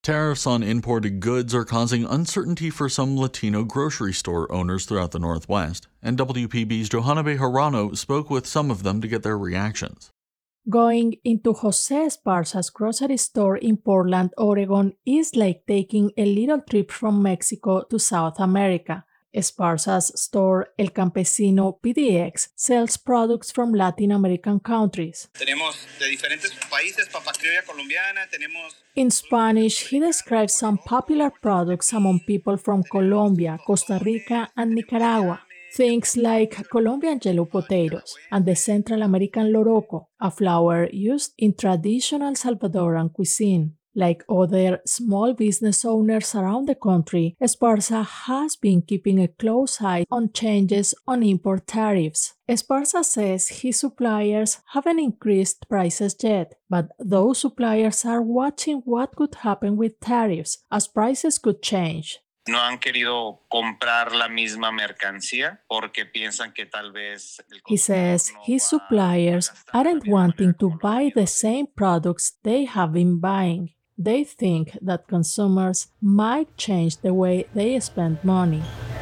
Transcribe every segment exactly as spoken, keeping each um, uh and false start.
Tariffs on imported goods are causing uncertainty for some Latino grocery store owners throughout the Northwest, and W P B's Johanna Bejarano spoke with some of them to get their reactions. Going into Jose Esparza's grocery store in Portland, Oregon is like taking a little trip from Mexico to South America. Esparza's store, El Campesino P D X, sells products from Latin American countries. Tenemos de diferentes países, papa criolla colombiana, tenemos... In Spanish, he describes some popular products among people from Colombia, Costa Rica, and Nicaragua. Things like Colombian yellow potatoes and the Central American loroco, a flour used in traditional Salvadoran cuisine. Like other small business owners around the country, Esparza has been keeping a close eye on changes on import tariffs. Esparza says his suppliers haven't increased prices yet, but those suppliers are watching what could happen with tariffs, as prices could change. No han querido comprar la misma mercancía porque piensan que tal vez... He says his suppliers aren't wanting to buy the same products they have been buying. They think that consumers might change the way they spend money.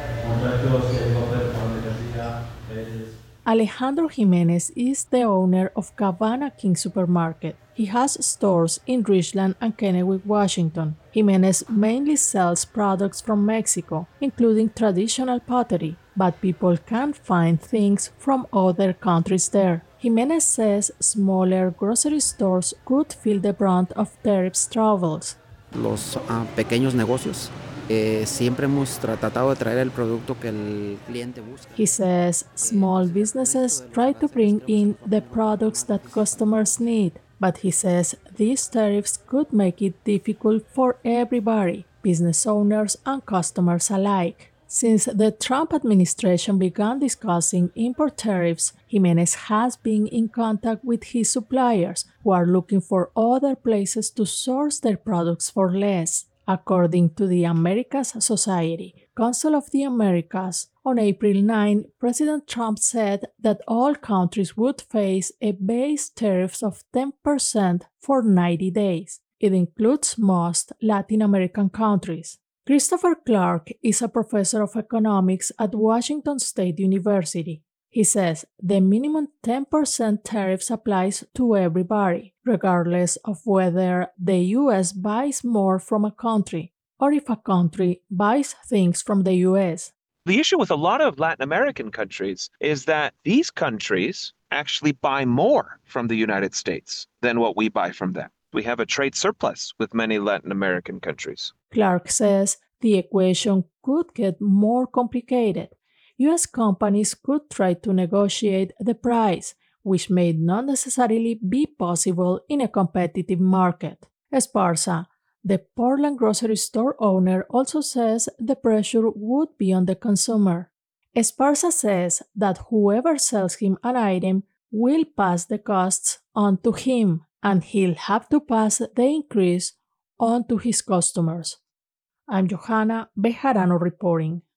Alejandro Jimenez is the owner of Cabana King Supermarket. He has stores in Richland and Kennewick, Washington. Jimenez mainly sells products from Mexico, including traditional pottery, but people can find things from other countries there. Jimenez says smaller grocery stores could feel the brunt of tariffs troubles. Los uh, pequeños negocios eh, siempre hemos tratado de traer el producto que el cliente busca. He says small businesses try to bring in the products that customers need, but he says these tariffs could make it difficult for everybody, business owners and customers alike. Since the Trump administration began discussing import tariffs, Jimenez has been in contact with his suppliers, who are looking for other places to source their products for less. According to the Americas Society, Council of the Americas, on April ninth, President Trump said that all countries would face a base tariff of ten percent for ninety days. It includes most Latin American countries. Christopher Clark is a professor of economics at Washington State University. He says the minimum ten percent tariffs applies to everybody, regardless of whether the U S buys more from a country or if a country buys things from the U S. The issue with a lot of Latin American countries is that these countries actually buy more from the United States than what we buy from them. We have a trade surplus with many Latin American countries. Clark says the equation could get more complicated. U S companies could try to negotiate the price, which may not necessarily be possible in a competitive market. Esparza, the Portland grocery store owner, also says the pressure would be on the consumer. Esparza says that whoever sells him an item will pass the costs on to him, and he'll have to pass the increase on to his customers. I'm Johanna Bejarano reporting.